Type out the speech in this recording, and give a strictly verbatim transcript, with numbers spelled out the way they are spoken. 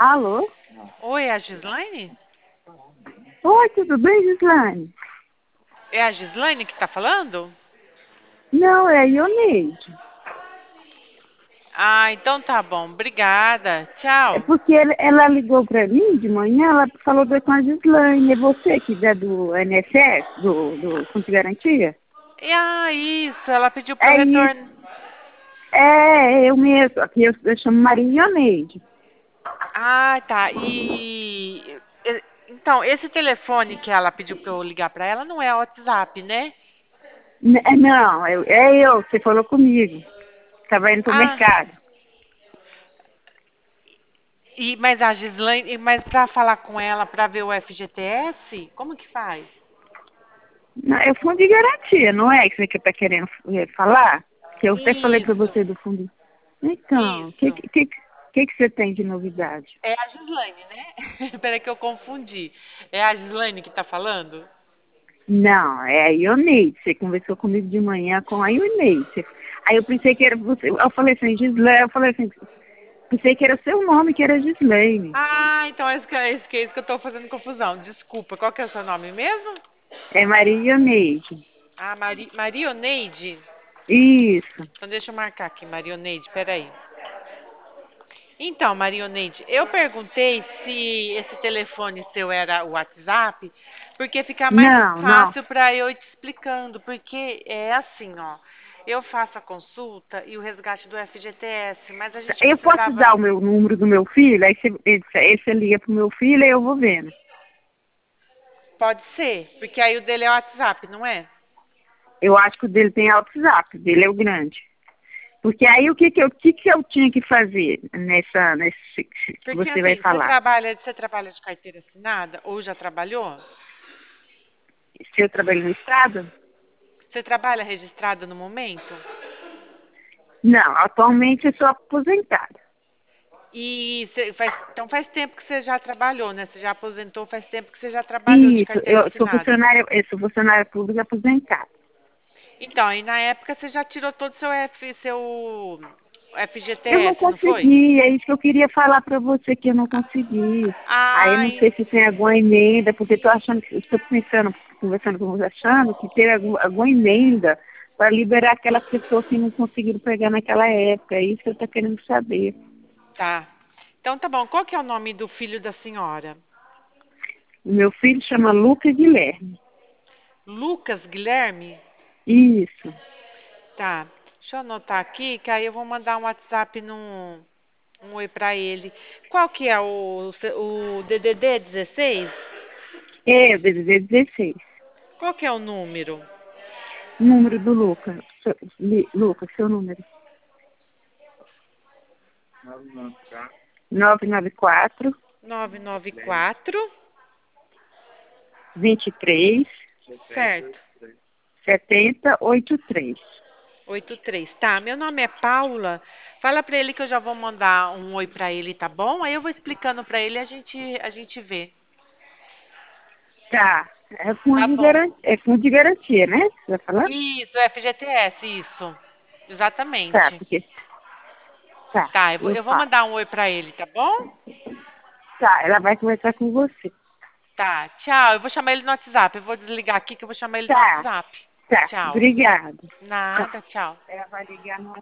Alô? Oi, é a Gislaine? Oi, tudo bem, Gislaine? É a Gislaine que tá falando? Não, é a Ioneide. Ah, então tá bom. Obrigada. É Tchau. porque ela, ela ligou pra mim de manhã, ela falou que é com a Gislaine. É você que é do N S S, do, do Fundo de Garantia? E, ah, isso. Ela pediu pro É isso. retorno. É, eu mesmo. Aqui eu, eu chamo Maria Ioneide. Ah, tá. E... e- Então, esse telefone que ela pediu pra eu ligar pra ela não é WhatsApp, né? N- é, Não, é, é eu, você falou comigo. Estava indo pro Ah, mercado. e, mas a Gislaine... Mas pra falar com ela pra ver o F G T S, como que faz? Não, é o Fundo de Garantia, não é que você está querendo eh, falar? Que eu até falei para Isso, você do Fundo. Então, o que, isso. que, que, que você tem de novidade? É a Gislaine, né? Peraí que eu confundi. É a Gislaine que tá falando? Não, é a Ioneide. Você conversou comigo de manhã com a Ioneide. Você- Aí eu pensei que era você. Eu falei assim, Gislaine, eu falei assim, pensei que era o seu nome, que era Gislaine. Ah, então é isso que, é isso que, é isso que eu tô fazendo confusão. Desculpa, qual que é o seu nome mesmo? É Maria Ioneide. Ah, Mari, Marioneide. Isso. Então deixa eu marcar aqui, Marioneide, peraí. Então, Marioneide, eu perguntei se esse telefone seu era o WhatsApp, porque fica mais Não, não. fácil para eu ir te explicando, porque é assim, ó. Eu faço a consulta e o resgate do F G T S, mas a gente Eu posso dar precisava. o meu número do meu filho, aí você, ele- aí você liga pro meu filho e eu vou vendo. Pode ser, porque aí o dele é o WhatsApp, não é? Eu acho que o dele tem WhatsApp, o dele é o grande. Porque aí o que que eu, o que que eu tinha que fazer nessa, nesse que Porque você vai assim, você falar? trabalha, você trabalha de carteira assinada ou já trabalhou? Se eu trabalho no Estado? Você trabalha registrado no momento? Não, atualmente eu sou aposentada. E você faz, então faz tempo que você já trabalhou, né? Você já aposentou, faz tempo que você já trabalhou de Isso, carteira eu sou assinada. funcionária, eu sou funcionária pública aposentada. Então, aí na época você já tirou todo o seu F, seu Eu não F G T S, não foi? consegui, é isso que eu queria falar para você que eu não consegui. Aí eu não Ai, sei se tem alguma emenda, porque estou achando que estou pensando, conversando com você, achando que tem algum, alguma emenda para liberar aquelas pessoas que não conseguiram pegar naquela época. É isso que eu estou querendo saber. tá. Então tá bom. Qual que é o nome do filho da senhora? O meu filho chama Lucas Guilherme. Lucas Guilherme? Isso. Tá. Deixa eu anotar aqui, que aí eu vou mandar um WhatsApp no um oi pra ele. Qual que é o, o D D D dezesseis? É, o D D D dezesseis. Qual que é o número? O número do Lucas. Seu- Li- Lucas, seu número. nove nove quatro, nove nove quatro, vinte e três, certo. setenta, oitenta e três. oitenta e três. Tá, meu nome é Paula. Fala pra ele que eu já vou mandar um oi pra ele, tá bom? Aí eu vou explicando pra ele e a gente, a gente vê. Tá. É fundo Tá de bom. garantia, é fundo de garantia, né? Você vai falar? Isso, F G T S, isso. Tá, Exatamente. porque. Tá, Tá, eu vou, eu eu vou falo. mandar um oi pra ele, tá bom? Tá, ela vai conversar com você. Tá, tchau. Eu vou chamar ele no WhatsApp. Eu vou desligar aqui que eu vou chamar ele no Tá, WhatsApp. tá. Tchau. Obrigada. Tá. Nada, tchau. Ela vai ligar no